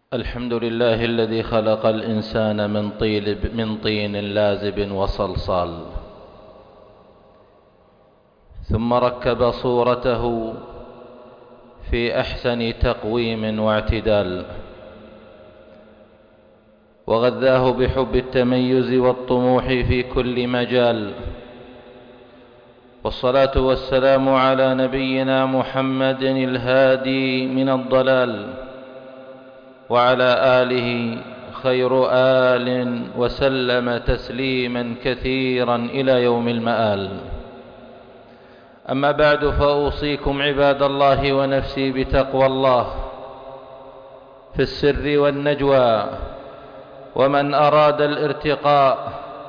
الحمد لله الذي خلق الإنسان من طين لازب وصلصال، ثم ركب صورته في أحسن تقويم واعتدال، وغذاه بحب التميز والطموح في كل مجال. والصلاة والسلام على نبينا محمد الهادي من الضلال، وعلى آله خير آل وسلم تسليما كثيرا إلى يوم المآل. أما بعد، فأوصيكم عباد الله ونفسي بتقوى الله في السر والنجوى، ومن أراد الارتقاء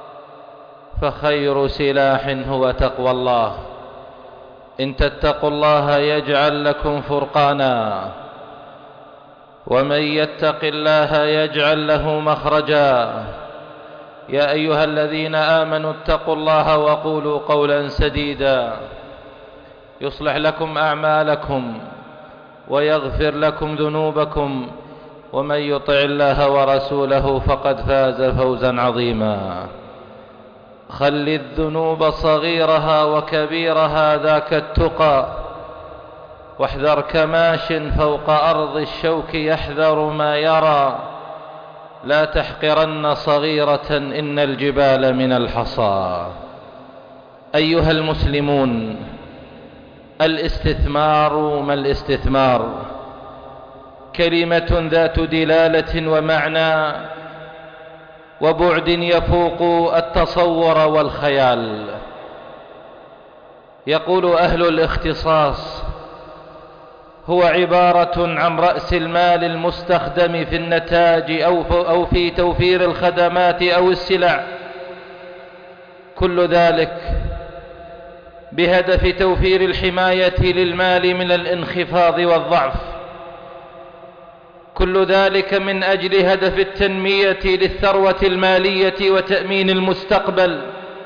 فخير سلاح هو تقوى الله. إن تتقوا الله يجعل لكم فرقانا، ومن يتق الله يجعل له مخرجا. يا أيها الذين آمنوا اتقوا الله وقولوا قولا سديدا يصلح لكم أعمالكم ويغفر لكم ذنوبكم، ومن يطع الله ورسوله فقد فاز فوزا عظيما. خل الذنوب صغيرها وكبيرها ذاك التقى، واحذر كماش فوق أرض الشوك يحذر ما يرى. لا تحقرن صغيرة إن الجبال من الحصى. أيها المسلمون، الاستثمار ما الاستثمار؟ كلمة ذات دلالة ومعنى وبعد يفوق التصور والخيال. يقول أهل الاختصاص: هو عبارة عن رأس المال المستخدم في النتاج أو في توفير الخدمات أو السلع، كل ذلك بهدف توفير الحماية للمال من الانخفاض والضعف، كل ذلك من أجل هدف التنمية للثروة المالية وتأمين المستقبل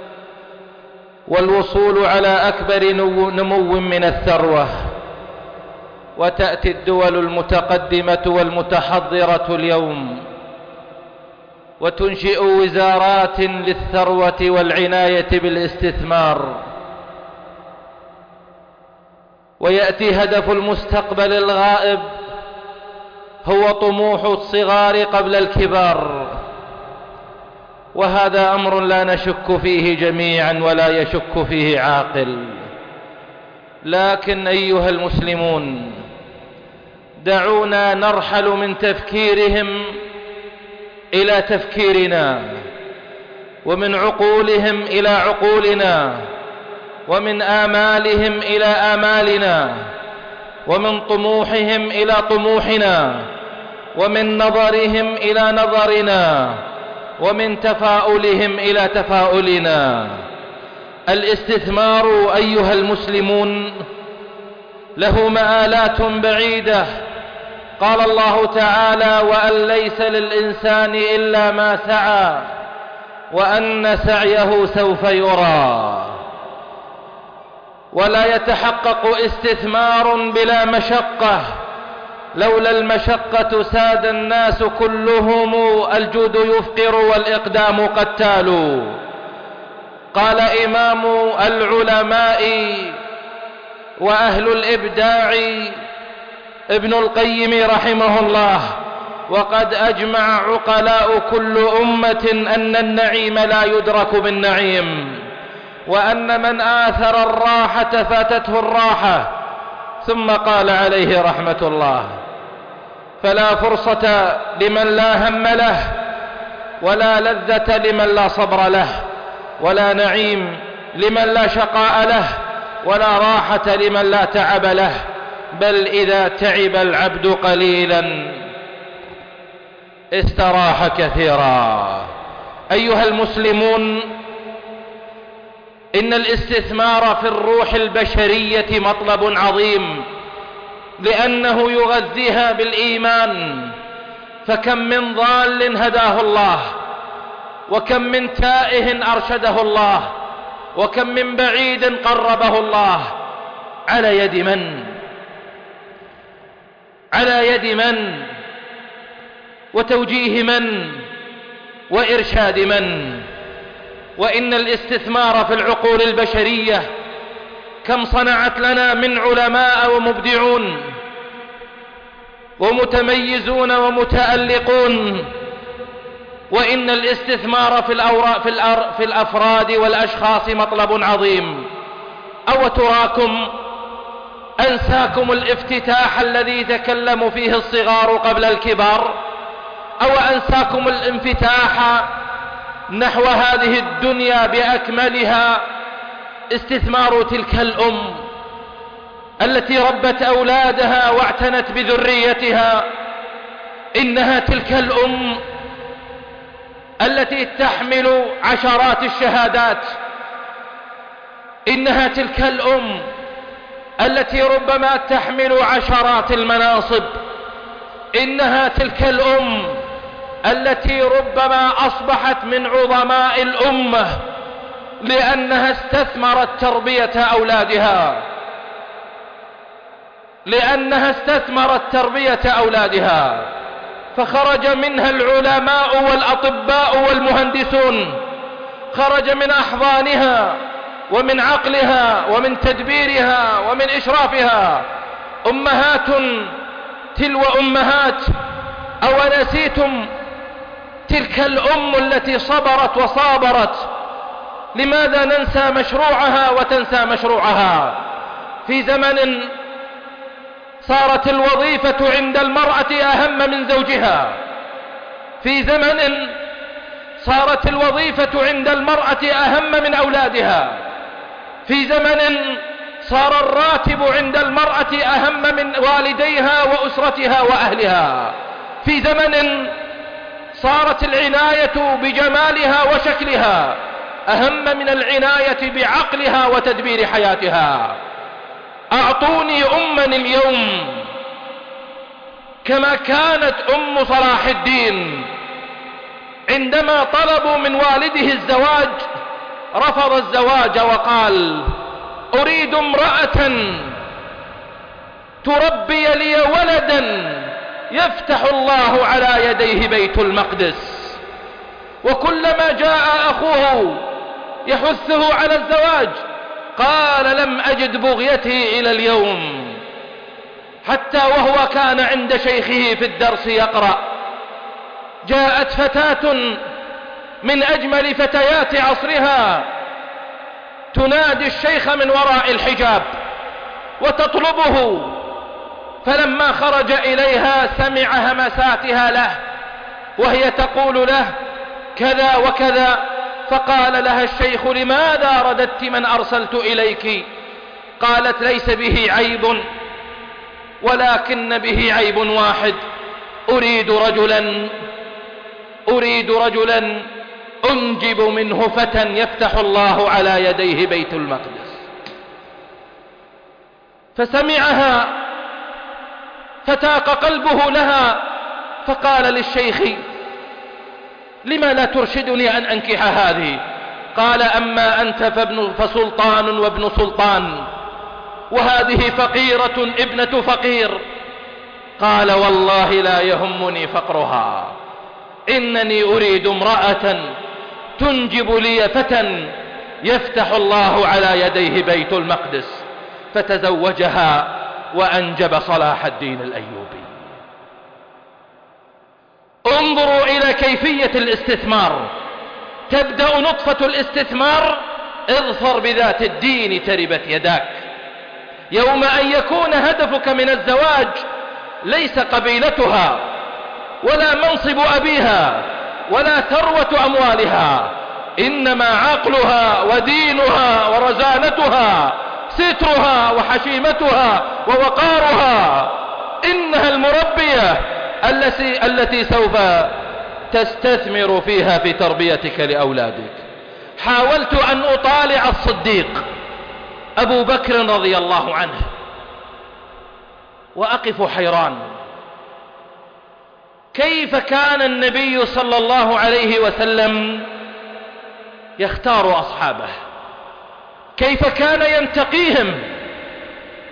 والوصول على أكبر نمو من الثروة. وتأتي الدول المتقدمة والمتحضرة اليوم وتنشئ وزارات للثروة والعناية بالاستثمار، ويأتي هدف المستقبل الغائب هو طموح الصغار قبل الكبار. وهذا أمر لا نشك فيه جميعا ولا يشك فيه عاقل. لكن أيها المسلمون، دعونا نرحل من تفكيرهم إلى تفكيرنا، ومن عقولهم إلى عقولنا، ومن آمالهم إلى آمالنا، ومن طموحهم إلى طموحنا، ومن نظرهم إلى نظرنا، ومن تفاؤلهم إلى تفاؤلنا. الاستثمار أيها المسلمون له مآلات بعيدة. قال الله تعالى: وأن ليس للإنسان إلا ما سعى وأن سعيه سوف يرى. ولا يتحقق استثمار بلا مشقة. لولا المشقة ساد الناس كلهم، الجود يفقر والإقدام قتال. قال إمام العلماء وأهل الإبداع ابن القيم رحمه الله: وقد أجمع عقلاء كل أمة أن النعيم لا يدرك بالنعيم، وأن من آثر الراحة فاتته الراحة. ثم قال عليه رحمة الله: فلا فرصة لمن لا هم له، ولا لذة لمن لا صبر له، ولا نعيم لمن لا شقاء له، ولا راحة لمن لا تعب له. بل إذا تعب العبد قليلا استراح كثيرا. أيها المسلمون، إن الاستثمار في الروح البشرية مطلب عظيم، لأنه يغذيها بالإيمان. فكم من ضال هداه الله، وكم من تائه أرشده الله، وكم من بعيد قربه الله. على يد من؟ على يد من؟ وتوجيه من وإرشاد من. وإن الاستثمار في العقول البشرية كم صنعت لنا من علماء ومبدعون ومتميزون ومتألقون. وإن الاستثمار في الأفراد والأشخاص مطلب عظيم. أو تراكم أنساكم الافتتاح الذي تكلم فيه الصغار قبل الكبار، أو أنساكم الانفتاح نحو هذه الدنيا بأكملها. استثمار تلك الأم التي ربت أولادها واعتنت بذريتها. إنها تلك الأم التي تحمل عشرات الشهادات. إنها تلك الأم التي ربما تحمل عشرات المناصب. إنها تلك الأم التي ربما أصبحت من عظماء الأمة لأنها استثمرت تربية أولادها، فخرج منها العلماء والأطباء والمهندسون، خرج من أحضانها ومن عقلها ومن تدبيرها ومن إشرافها أمهات تلو أمهات. أو نسيتم تلك الأم التي صبرت وصابرت؟ لماذا ننسى مشروعها وتنسى مشروعها في زمن صارت الوظيفة عند المرأة أهم من زوجها، في زمن صارت الوظيفة عند المرأة أهم من أولادها، في زمن صار الراتب عند المرأة أهم من والديها وأسرتها وأهلها، في زمن صارت العناية بجمالها وشكلها أهم من العناية بعقلها وتدبير حياتها. أعطوني أما اليوم كما كانت أم صلاح الدين عندما طلبوا من والده الزواج رفض الزواج وقال: أريد امرأة تربي لي ولدا يفتح الله على يديه بيت المقدس. وكلما جاء أخوه يحثه على الزواج قال: لم أجد بغيتي إلى اليوم. حتى وهو كان عند شيخه في الدرس يقرأ، جاءت فتاة من أجمل فتيات عصرها تنادي الشيخ من وراء الحجاب وتطلبه، فلما خرج إليها سمع همساتها له وهي تقول له كذا وكذا، فقال لها الشيخ: لماذا رددت من أرسلت إليك؟ قالت: ليس به عيب، ولكن به عيب واحد، أريد رجلا أنجب منه فتى يفتح الله على يديه بيت المقدس. فسمعها فتاق قلبه لها، فقال للشيخ: لما لا ترشدني أن أنكح هذه؟ قال: أما أنت فسلطان وابن سلطان، وهذه فقيرة ابنة فقير. قال: والله لا يهمني فقرها، إنني أريد امرأة تنجب لي فتى يفتح الله على يديه بيت المقدس. فتزوجها وأنجب صلاح الدين الأيوبي. انظروا إلى كيفية الاستثمار. تبدأ نطفة الاستثمار: اظفر بذات الدين تربت يداك. يوم أن يكون هدفك من الزواج ليس قبيلتها ولا منصب أبيها ولا ثروة أموالها، إنما عقلها ودينها ورزانتها، سترها وحشيمتها ووقارها. إنها المربية التي سوف تستثمر فيها في تربيتك لأولادك. حاولت أن أطالع الصديق أبو بكر رضي الله عنه وأقف حيران. كيف كان النبي صلى الله عليه وسلم يختار أصحابه؟ كيف كان ينتقيهم؟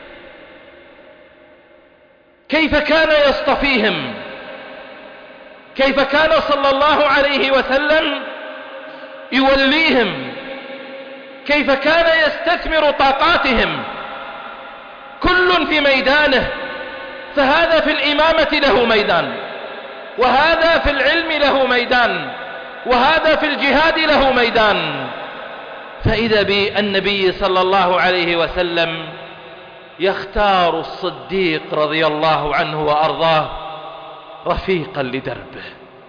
كيف كان يصطفيهم؟ كيف كان صلى الله عليه وسلم يوليهم، كيف كان يستثمر طاقاتهم، كل في ميدانه. فهذا في الإمامة له ميدان، وهذا في العلم له ميدان، وهذا في الجهاد له ميدان. فإذا بالنبي صلى الله عليه وسلم يختار الصديق رضي الله عنه وأرضاه رفيقا لدربه،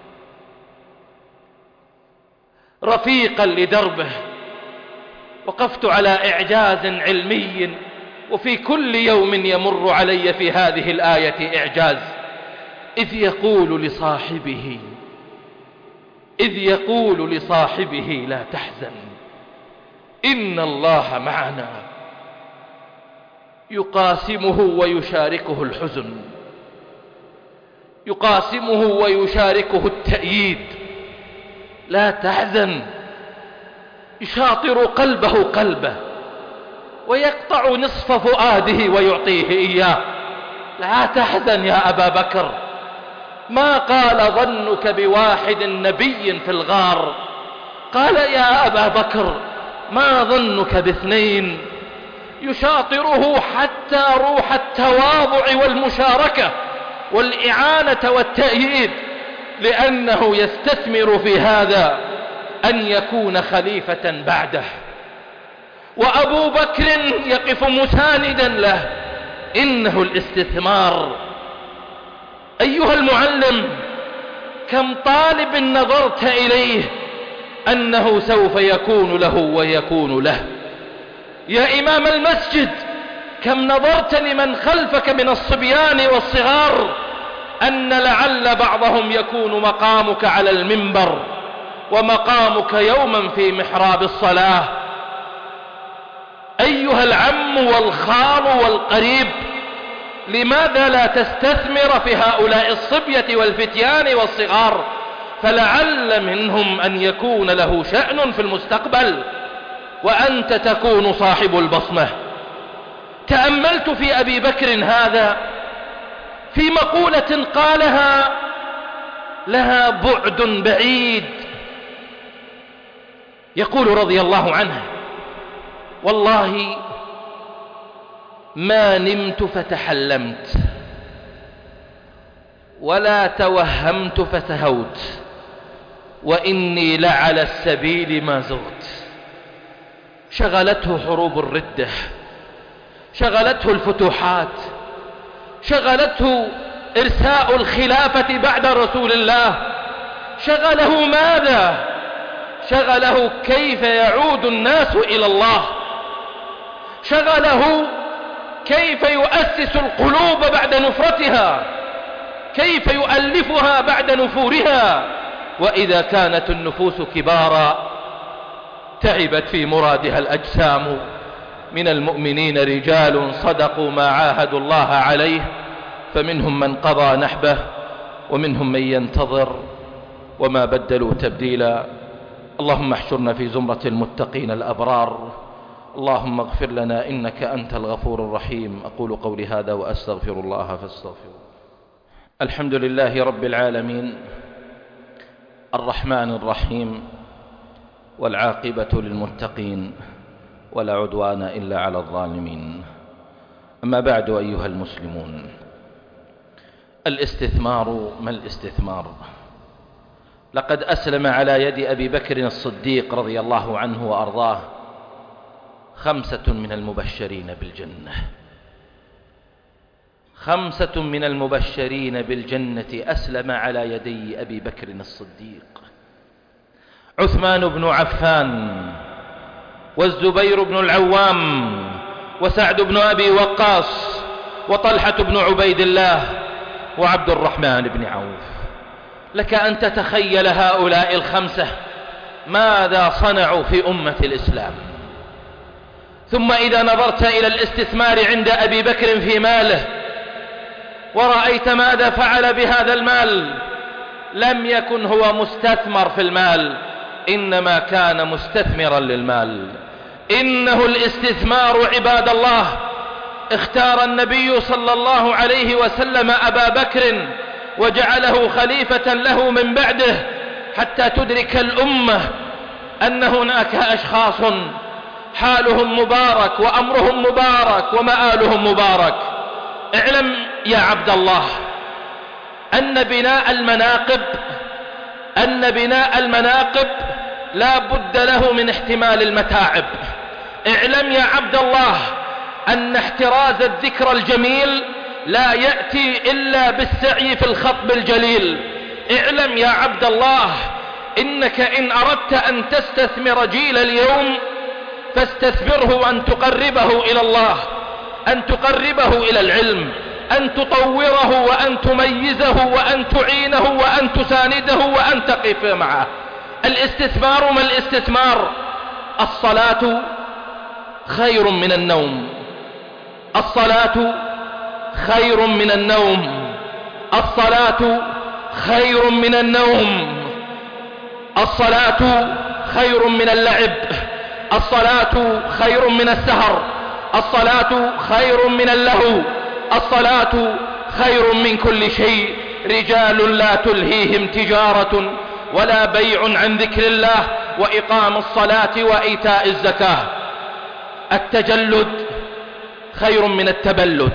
رفيقا لدربه. وقفت على إعجاز علمي، وفي كل يوم يمر علي في هذه الآية إعجاز. إذ يقول لصاحبه لا تحزن إن الله معنا، يقاسمه ويشاركه الحزن، يقاسمه ويشاركه التأييد. لا تحزن، يشاطر قلبه ويقطع نصف فؤاده ويعطيه إياه. لا تحزن يا أبا بكر، ما قال ظنك بواحد نبي في الغار، قال يا أبا بكر ما ظنك باثنين. يشاطره حتى روح التواضع والمشاركة والإعانة والتأييد، لأنه يستثمر في هذا أن يكون خليفة بعده. وأبو بكر يقف مساندا له. إنه الاستثمار. أيها المعلم، كم طالب نظرت إليه أنه سوف يكون له ويكون له؟ يا إمام المسجد، كم نظرت لمن خلفك من الصبيان والصغار أن لعل بعضهم يكون مقامك على المنبر ومقامك يوما في محراب الصلاة؟ أيها العم والخال والقريب، لماذا لا تستثمر في هؤلاء الصبية والفتيان والصغار، فلعل منهم أن يكون له شأن في المستقبل وأنت تكون صاحب البصمة. تأملت في أبي بكر هذا في مقولة قالها لها بعد بعيد. يقول رضي الله عنه: والله ما نمت فتحلمت ولا توهمت فتهوت، وإني لعلى السبيل ما زغت. شغلته حروب الردة، شغلته الفتوحات، شغلته إرساء الخلافة بعد رسول الله. شغله ماذا؟ شغله كيف يعود الناس إلى الله، شغله كيف يؤسس القلوب بعد نفرتها، كيف يؤلفها بعد نفورها. وإذا كانت النفوس كبارا تعبت في مرادها الأجسام. من المؤمنين رجال صدقوا ما عاهدوا الله عليه، فمنهم من قضى نحبه ومنهم من ينتظر وما بدلوا تبديلا. اللهم احشرنا في زمرة المتقين الأبرار. اللهم اغفر لنا إنك أنت الغفور الرحيم. أقول قولي هذا وأستغفر الله فاستغفروه. الحمد لله رب العالمين، الرحمن الرحيم، والعاقبة للمتقين، ولا عدوان إلا على الظالمين. أما بعد أيها المسلمون، الاستثمار ما الاستثمار؟ لقد أسلم على يد أبي بكر الصديق رضي الله عنه وأرضاه 5 من المبشرين بالجنة. 5 من المبشرين بالجنة أسلم على يدي أبي بكر الصديق: عثمان بن عفان، والزبير بن العوام، وسعد بن أبي وقاص، وطلحة بن عبيد الله، وعبد الرحمن بن عوف. لك أن تتخيل هؤلاء 5 ماذا صنعوا في أمة الإسلام. ثم إذا نظرت إلى الاستثمار عند أبي بكر في ماله ورأيت ماذا فعل بهذا المال، لم يكن هو مستثمر في المال، إنما كان مستثمرا للمال. إنه الاستثمار عباد الله. اختار النبي صلى الله عليه وسلم أبا بكر وجعله خليفة له من بعده، حتى تدرك الأمة أن هناك أشخاص حالهم مبارك وأمرهم مبارك ومآلهم مبارك. اعلم يا عبد الله أن بناء المناقب لا بد له من احتمال المتاعب. اعلم يا عبد الله أن احتراز الذكر الجميل لا يأتي إلا بالسعي في الخطب الجليل. اعلم يا عبد الله إنك إن أردت أن تستثمر جيل اليوم فاستثمره أن تقربه إلى الله، أن تقربه إلى العلم، أن تطوره وأن تميزه وأن تعينه وأن تسانده وأن تقف معه. الاستثمار ما الاستثمار؟ الصلاة خير من النوم، الصلاة خير من النوم، الصلاة خير من النوم، الصلاة خير من اللعب، الصلاة خير من السهر، الصلاة خير من اللهو، الصلاة خير من كل شيء. رجال لا تلهيهم تجارة ولا بيع عن ذكر الله وإقام الصلاة وإيتاء الزكاة. التجلد خير من التبلد،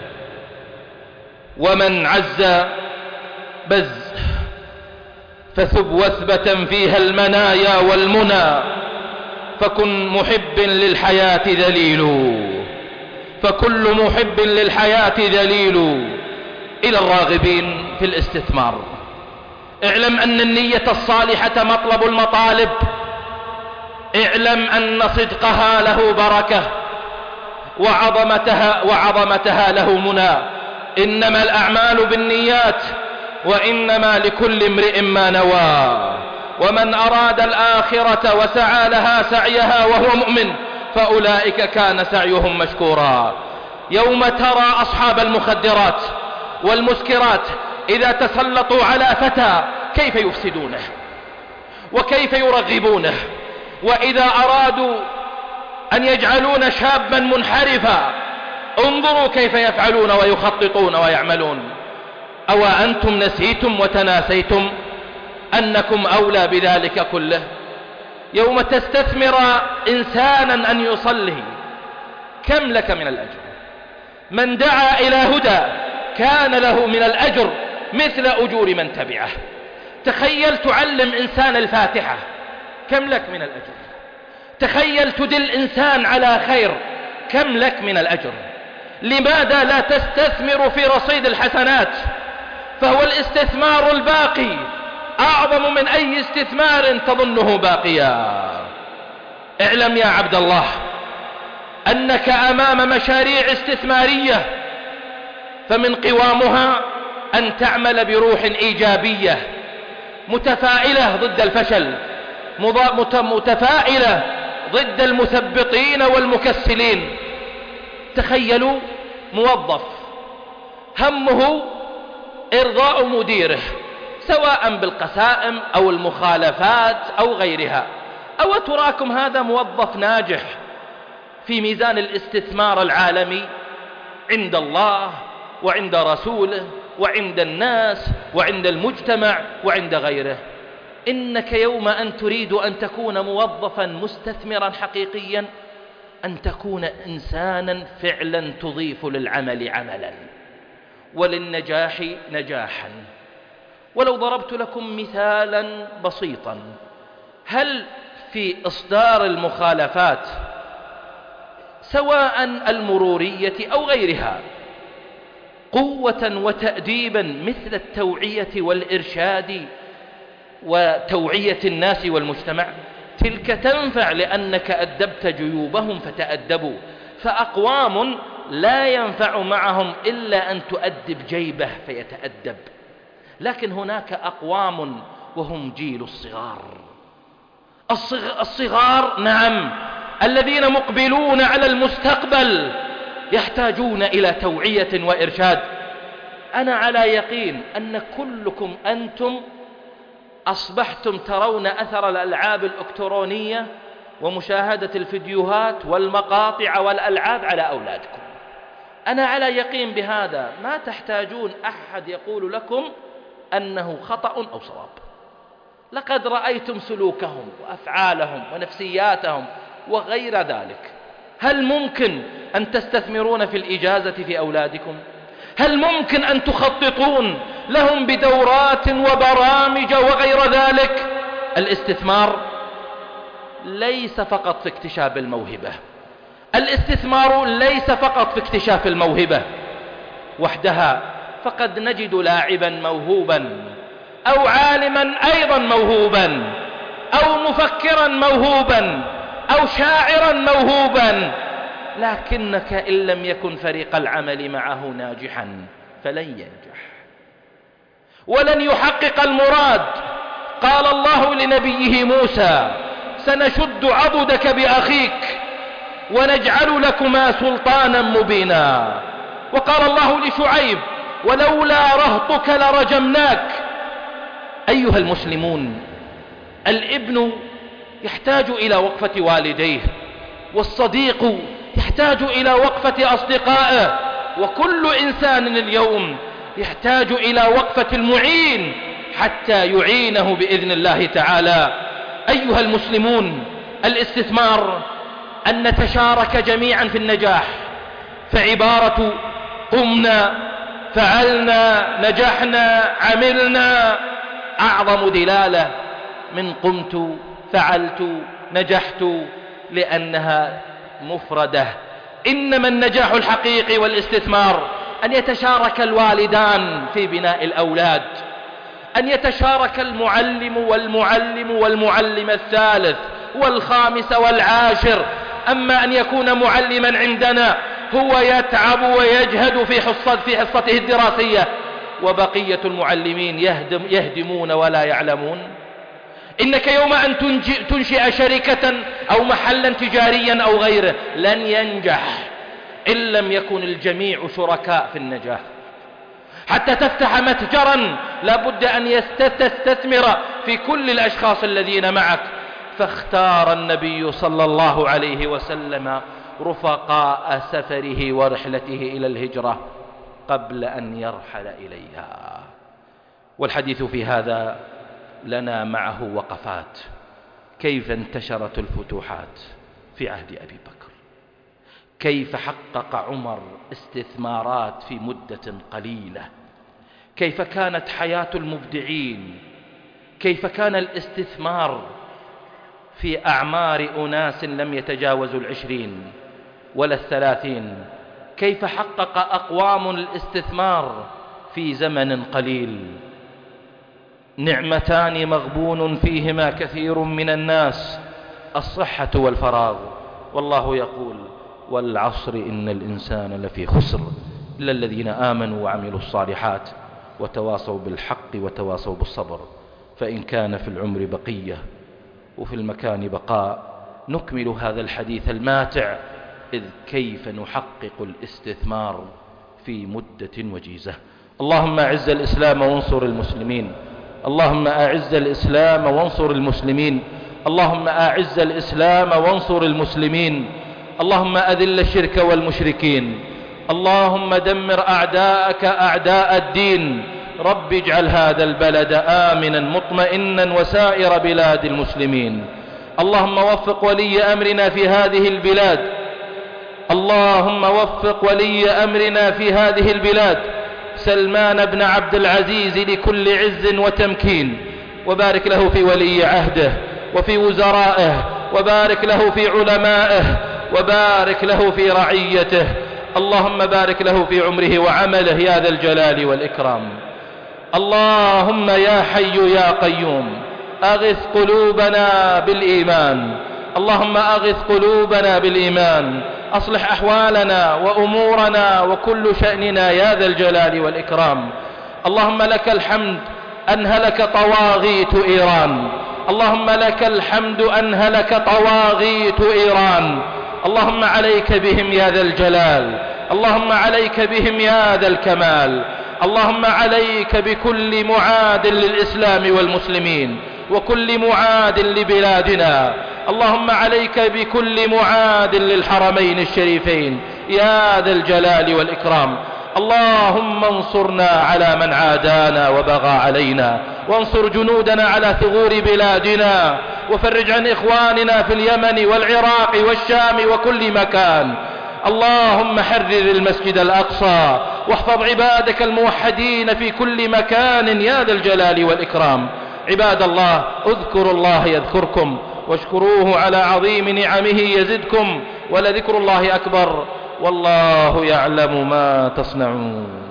ومن عز بز فثب وثبة فيها المنايا والمنى، فكن محب للحياة ذليل، فكل محب للحياة ذليل. إلى الراغبين في الاستثمار، اعلم أن النية الصالحة مطلب المطالب، اعلم أن صدقها له بركة وعظمتها له منى. إنما الأعمال بالنيات وإنما لكل امرئ ما نوى. ومن أراد الآخرة وسعى لها سعيها وهو مؤمن فأولئك كان سعيهم مشكورا. يوم ترى أصحاب المخدرات والمسكرات إذا تسلطوا على فتى كيف يفسدونه وكيف يرغبونه، وإذا أرادوا أن يجعلون شابا منحرفا انظروا كيف يفعلون ويخططون ويعملون. أو أنتم نسيتم وتناسيتم أنكم أولى بذلك كله؟ يوم تستثمر إنسانا أن يصلي كم لك من الأجر؟ من دعا إلى هدى كان له من الأجر مثل أجور من تبعه. تخيل تعلم إنسان الفاتحة كم لك من الأجر؟ تخيل تدل إنسان على خير كم لك من الأجر؟ لماذا لا تستثمر في رصيد الحسنات؟ فهو الاستثمار الباقي أعظم من أي استثمار تظنه باقيا. اعلم يا عبد الله أنك أمام مشاريع استثمارية، فمن قوامها أن تعمل بروح إيجابية متفائلة ضد الفشل، متفائلة ضد المثبطين والمكسلين. تخيلوا موظف همه إرضاء مديره سواء بالقسائم أو المخالفات أو غيرها. أو تراكم هذا موظف ناجح في ميزان الاستثمار العالمي عند الله وعند رسوله وعند الناس وعند المجتمع وعند غيره. إنك يوم أن تريد أن تكون موظفا مستثمرا حقيقيا أن تكون إنسانا فعلا تضيف للعمل عملا وللنجاح نجاحا. ولو ضربت لكم مثالا بسيطا، هل في إصدار المخالفات سواء المرورية أو غيرها قوة وتأديبا مثل التوعية والإرشاد وتوعية الناس والمجتمع؟ تلك تنفع لأنك أدبت جيوبهم فتأدبوا. فأقوام لا ينفع معهم إلا أن تؤدب جيبه فيتأدب، لكن هناك أقوام وهم جيل الصغار نعم، الذين مقبلون على المستقبل يحتاجون إلى توعية وإرشاد. أنا على يقين أن كلكم أنتم أصبحتم ترون أثر الألعاب الإلكترونية ومشاهدة الفيديوهات والمقاطع والألعاب على أولادكم. أنا على يقين بهذا، ما تحتاجون أحد يقول لكم أنه خطأ أو صواب. لقد رأيتم سلوكهم وأفعالهم ونفسياتهم وغير ذلك. هل ممكن أن تستثمرون في الإجازة في أولادكم؟ هل ممكن أن تخططون لهم بدورات وبرامج وغير ذلك؟ الاستثمار ليس فقط في اكتشاف الموهبة، الاستثمار ليس فقط في اكتشاف الموهبة وحدها، فقد نجد لاعبا موهوبا أو عالما أيضا موهوبا أو مفكرا موهوبا أو شاعرا موهوبا، لكنك إن لم يكن فريق العمل معه ناجحا فلن ينجح ولن يحقق المراد. قال الله لنبيه موسى: سنشد عضدك بأخيك ونجعل لكما سلطانا مبينا. وقال الله لشعيب: ولولا رهطك لرجمناك. أيها المسلمون، الابن يحتاج إلى وقفة والديه، والصديق يحتاج إلى وقفة أصدقائه، وكل إنسان اليوم يحتاج إلى وقفة المعين حتى يعينه بإذن الله تعالى. أيها المسلمون، الاستثمار أن نتشارك جميعا في النجاح، فعبارة قمنا، فعلنا، نجحنا، عملنا أعظم دلالة من قمت، فعلت، نجحت، لأنها مفردة. إنما النجاح الحقيقي والاستثمار أن يتشارك الوالدان في بناء الأولاد، أن يتشارك المعلم والمعلم الثالث والخامس والعاشر. أما أن يكون معلما عندنا هو يتعب ويجهد في حصته الدراسية وبقية المعلمين يهدمون ولا يعلمون، إنك يوم أن تنشئ شركة أو محلا تجاريا أو غيره لن ينجح إن لم يكن الجميع شركاء في النجاح. حتى تفتح متجرا لابد أن تستثمر في كل الأشخاص الذين معك. فاختار النبي صلى الله عليه وسلم رفقاء سفره ورحلته إلى الهجرة قبل أن يرحل إليها. والحديث في هذا لنا معه وقفات. كيف انتشرت الفتوحات في عهد أبي بكر؟ كيف حقق عمر استثمارات في مدة قليلة؟ كيف كانت حياة المبدعين؟ كيف كان الاستثمار في أعمار أناس لم يتجاوزوا 20 ولا 30؟ كيف حقق أقوام الاستثمار في زمن قليل؟ نعمتان مغبون فيهما كثير من الناس: الصحة والفراغ. والله يقول: والعصر إن الإنسان لفي خسر إلا الذين آمنوا وعملوا الصالحات وتواصوا بالحق وتواصوا بالصبر. فإن كان في العمر بقية وفي المكان بقاء نكمل هذا الحديث الماتع، إذ كيف نحقق الاستثمار في مدة وجيزة. اللهم أعز الإسلام وانصر المسلمين، اللهم أعز الإسلام وانصر المسلمين، اللهم أعز الإسلام وانصر المسلمين، اللهم أذل الشرك والمشركين، اللهم دمر أعداءك أعداء الدين. رب اجعل هذا البلد آمنا مطمئنا وسائر بلاد المسلمين. اللهم وفق ولي أمرنا في هذه البلاد، اللهم وفق ولي أمرنا في هذه البلاد سلمان بن عبد العزيز لكل عز وتمكين، وبارك له في ولي عهده وفي وزرائه، وبارك له في علمائه، وبارك له في رعيته. اللهم بارك له في عمره وعمله يا ذا الجلال والإكرام. اللهم يا حي يا قيوم أغث قلوبنا بالإيمان، اللهم أغث قلوبنا بالإيمان، أصلح أحوالنا وأمورنا وكل شأننا يا ذا الجلال والإكرام. اللهم لك الحمد أن هلك طواغيت إيران، اللهم لك الحمد أن هلك طواغيت إيران. اللهم عليك بهم يا ذا الجلال، اللهم عليك بهم يا ذا الكمال. اللهم عليك بكل معاد للإسلام والمسلمين وكل معاد لبلادنا، اللهم عليك بكل معاد للحرمين الشريفين يا ذا الجلال والإكرام. اللهم انصرنا على من عادانا وبغى علينا، وانصر جنودنا على ثغور بلادنا، وفرج عن إخواننا في اليمن والعراق والشام وكل مكان. اللهم حرر المسجد الأقصى، واحفظ عبادك الموحدين في كل مكان يا ذا الجلال والإكرام. عباد الله، اذكروا الله يذكركم، واشكروه على عظيم نعمه يزدكم، ولذكر الله أكبر، والله يعلم ما تصنعون.